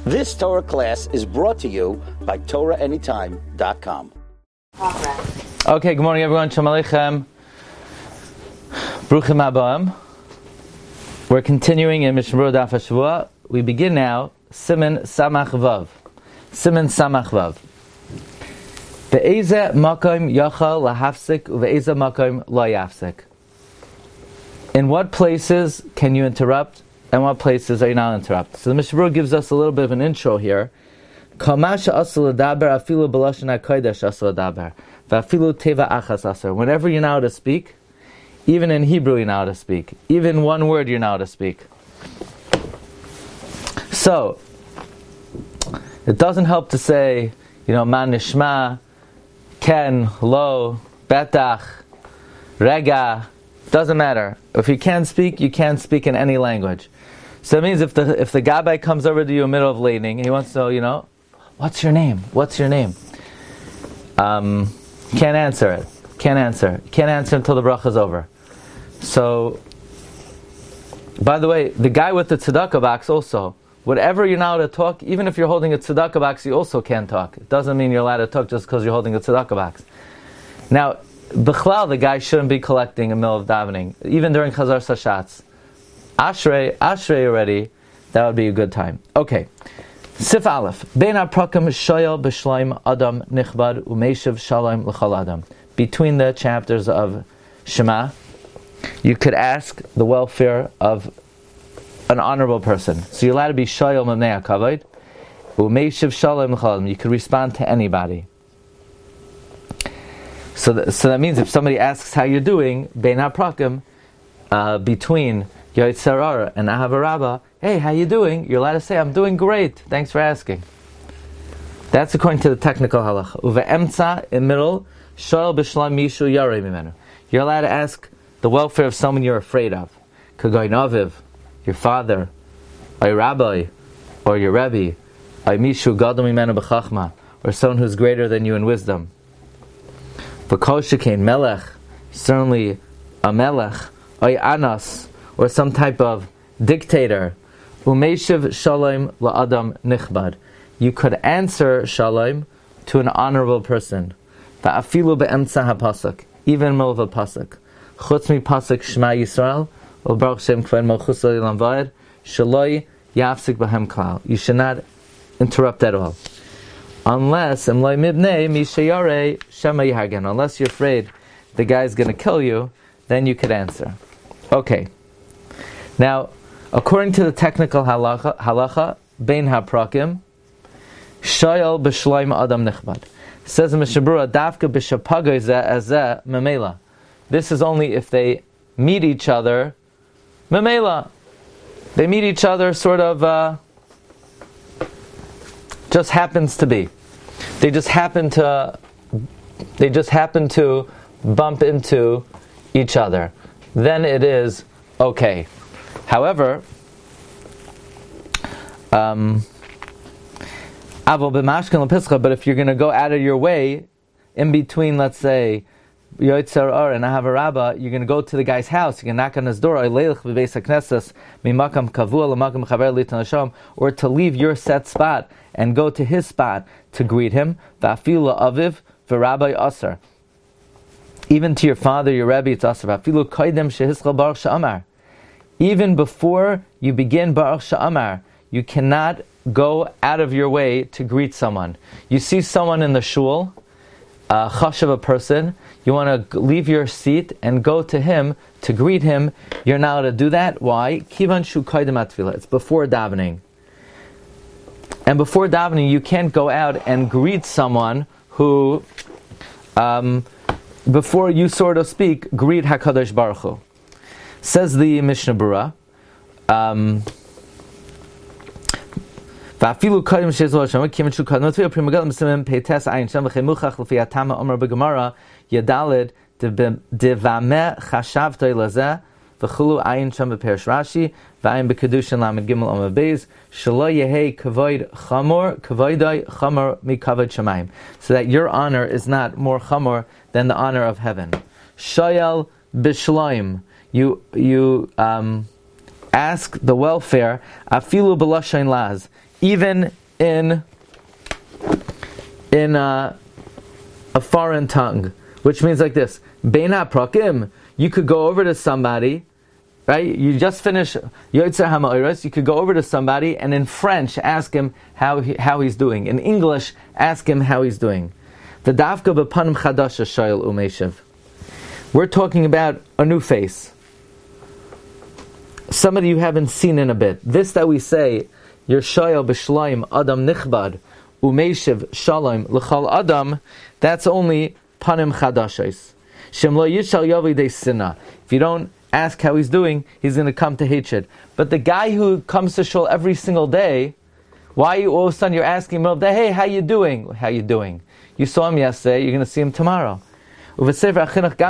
This Torah class is brought to you by TorahAnytime.com. Okay, good morning everyone. Shalom Aleichem. Bruchim Abam. We're continuing in Mishnah Berurah Daf HaShavua. We begin now, Siman Samach Vav. Siman Samach Vav. Ve'ezeh makom yachal lahafsik uve'ezeh makom lo yafsik. In what places can you interrupt, and what places are you not interrupt? So the Mishnah Berurah gives us a little bit of an intro here. Whenever you're not allowed to speak, even in Hebrew you're not allowed to speak. Even one word you're not allowed to speak. So, it doesn't help to say, man nishma, ken, lo, betach, rega, doesn't matter. If you can't speak, you can't speak in any language. So it means if the gabbai comes over to you in the middle of leining, he wants to know, what's your name? What's your name? Can't answer it. Can't answer until the bracha is over. So, by the way, the guy with the tzedakah box also, whatever you're not allowed to talk, even if you're holding a tzedakah box, you also can't talk. It doesn't mean you're allowed to talk just because you're holding a tzedakah box. Now, b'chlal, the guy shouldn't be collecting in the middle of davening, even during Chazar Sashatz. Ashrei already, that would be a good time. Okay. Sif Aleph. Bein HaPrakim shoyel b'shloim adam nichbad u'meishiv shalom l'chal adam. Between the chapters of Shema, you could ask the welfare of an honorable person. So you're allowed to be shoyel m'nei hakavod u'meishiv shalom l'chal adam. You could respond to anybody. So that means if somebody asks how you're doing, Bein HaPrakim, between Yoetzer Hara and Ahava Rabbah, hey, how you doing? You're allowed to say, I'm doing great. Thanks for asking. That's according to the technical halacha. Uve'emtza, in middle, shoyel b'shlam mishu yarei mimenu. You're allowed to ask the welfare of someone you're afraid of. Kagoy Naviv, your father, or your rabbi, or your rebbe, or mishu gadol mimenu b'chachma, or someone who's greater than you in wisdom. V'kol shekain melech, certainly a melech, or anas, or some type of dictator. Umeishiv shalom la'adam nichbad. You could answer shalom to an honorable person. Va'afilu be'emtza ha'pasuk, even in the middle of a pasuk. Chutz mi pasuk Shema Yisrael, u'baruch Shem k'ved malchus l'olam va'ed, shaloi yafsik b'hem klal. You should not interrupt at all. Unless you're afraid the guy's going to kill you, then you could answer. Okay. Now, according to the technical halacha, Bein HaPrakim, shoyel b'shloim adam nichbad. Says in Mishnah Berurah, dafka b'shapagay zeh azeh memela. This is only if they meet each other, memela. They meet each other sort of, just happens to be. They just happen to bump into each other. Then it is okay. However, but if you're going to go out of your way, in between, let's say, Yoetzer Hara and Ahava Rabbah, you're going to go to the guy's house, you can knock on his door, or to leave your set spot and go to his spot to greet him. Even to your father, your Rebbe, it's asr. Even before you begin Baruch Sha'amar, you cannot go out of your way to greet someone. You see someone in the shul, a chashav, a person, you want to leave your seat and go to him to greet him. You're not allowed to do that. Why? Kivan shu koydem atfila. It's before davening. And before davening, you can't go out and greet someone who, before you, sort of speak, greet HaKadosh Baruch Hu. Says the Mishnah Berurah, Va'afilu kodim she'ezol Hashem, kimin shu kadmot v'yo primagal m'simim peites ayin shem v'chemuchach l'fi atama omer b'gemara yadalid devameh chashavtoi lazeh v'chulu ayin shem b'perish Rashi v'ayin b'kedushin lamed gimel omer beis shelo yehei kavoid chamor kavoidai chamor mikavod shamayim, so that your honor is not more chamor than the honor of heaven. Shoyel b'shloim, you ask the welfare, afilu b'lashain laz, even in a foreign tongue, which means like this: Bein haprakim. You could go over to somebody, right? You just finish Yotzer HaMa'oros. You could go over to somebody and in French ask him how he's doing. In English, ask him how he's doing. The Davka b'panim chadasha shoyel umeshiv. We're talking about a new face, somebody you haven't seen in a bit. This that we say, Yer shoyel b'shloim adam nichbad umeshiv shalom l'chal adam. That's only panim chadashos. Shem lo yishal yavi de sinah. If you don't ask how he's doing, he's going to come to hatred. But the guy who comes to shul every single day, why all of a sudden you're asking him, hey, how you doing? How you doing? You saw him yesterday, you're going to see him tomorrow. Someone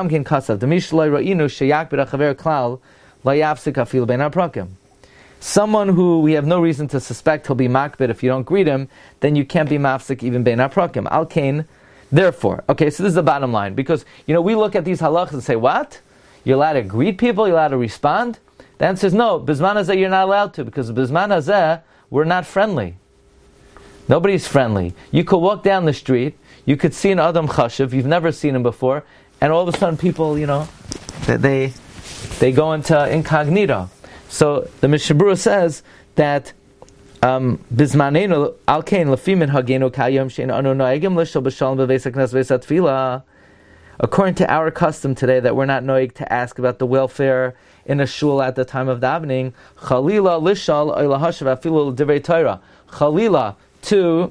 who we have no reason to suspect he'll be makbid if you don't greet him, then you can't be mafsik even bein haprakim. Al kain. Therefore, okay, so this is the bottom line, because we look at these halachas and say, what? You're allowed to greet people? You're allowed to respond? The answer is no. Bizman hazeh, you're not allowed to, because bizman hazeh, we're not friendly. Nobody's friendly. You could walk down the street, you could see an Adam Chashiv, you've never seen him before, and all of a sudden people, they go into incognito. So the Mishnah Berurah says that Bizmanenu al kain lefimin hagenu kayom shein anu noegim lishal b'shalom b'veis haknes v'veis hatfilah. According to our custom today, that we're not noig to ask about the welfare in a shul at the time of davening, chalila lishal oila hashav afilu divrei Torah. Chalila, to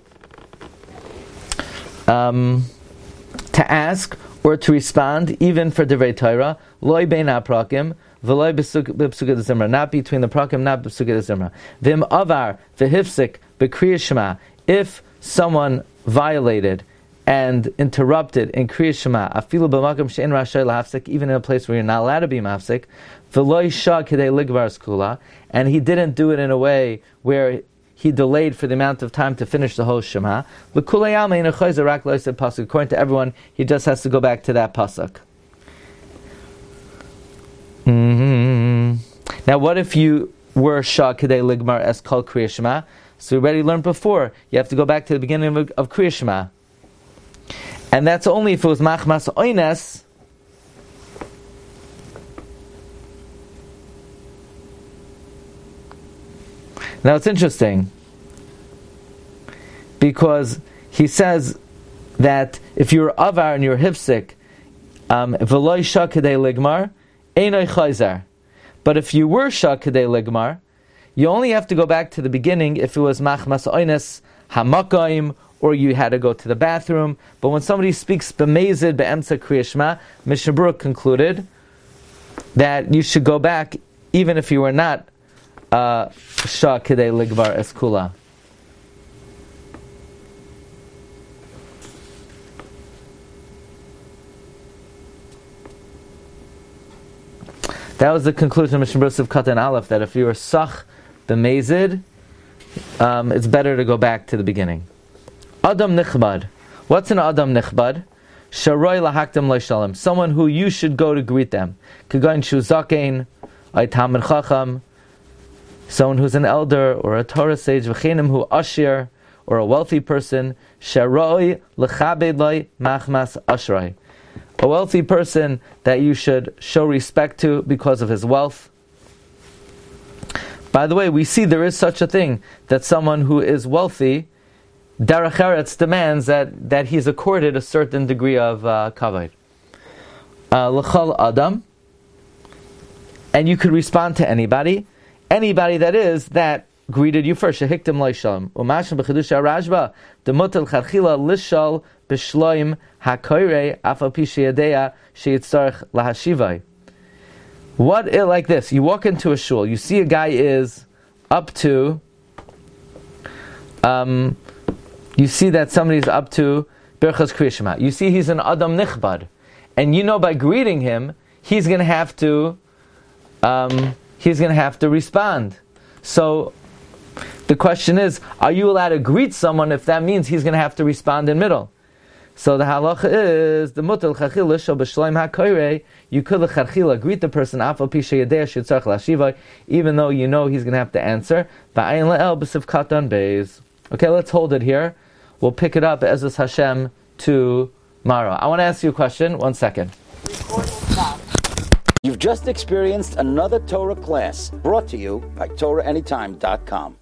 ask or to respond, even for divrei Torah, loy bein haprakim, v'loy b'psukei zimra, not between the prakim, not b'psukei zimra. V'im avar v'hifsik b'kriyas shema, if someone violated and interrupted in Kriyas Shema, afilu b'makom she'en rashay lahafsik, even in a place where you're not allowed to be mafsik, v'lo isha k'dei ligvar skula, and he didn't do it in a way where he delayed for the amount of time to finish the whole Shema. According to everyone, he just has to go back to that pasuk. Now, what if you were shah k'dei ligmar es kol Kriyas Shema? So we already learned before, you have to go back to the beginning of Kriyas Shema. And that's only if it was machmas oines. Now it's interesting, because he says that if you're avar and you're hifsik, v'loy shah k'dei ligmar, einoi chayzar. But if you were shah k'dei ligmar, you only have to go back to the beginning if it was machmas oines, hamakayim, or you had to go to the bathroom. But when somebody speaks b'mezid be'emtza Kriyas Shema, Mishnah Berurah concluded that you should go back even if you were not shah k'dei ligvar eskula. That was the conclusion of Mishnah Berurah of Katan Aleph, that if you were sach b'mezid, it's better to go back to the beginning. Adam nichbad. What's an Adam nichbad? Sharoi lahaktam lo'shalom. Someone who you should go to greet them. Kagan shuzakein, ay talmid chacham. Someone who's an elder or a Torah sage. V'chenim hu ashir, or a wealthy person. Sharoi lechabed loy machmas ashroi. A wealthy person that you should show respect to because of his wealth. By the way, we see there is such a thing, that someone who is wealthy, Derech Eretz demands that he's accorded a certain degree of kavod. L'chal adam, and you could respond to anybody that is that greeted you first. Shehiktim lo'shalom. Umashim b'chidusha Rashba demutel charchila lishal b'shloim hakoyrei afal pi sheyadeya sheyitzarich lahashivai. What like this? You walk into a shul, you see a guy is up to. You see that somebody's up to Birchas Kriyas Shema. You see he's an Adam Nichbad. And you know by greeting him, he's going to have to respond. So the question is, are you allowed to greet someone if that means he's going to have to respond in middle? So the halacha is the mutal chachila shel b'shleim hakoyrei. You could l'chachila greet the person afal pi sheyadei shetzarch lashivai, even though you know he's going to have to answer. Ba'ayin le'el b'sif katan beis. Okay, let's hold it here. We'll pick it up Be'ezus Hashem tomorrow. I want to ask you a question. 1 second. You've just experienced another Torah class brought to you by TorahAnytime.com.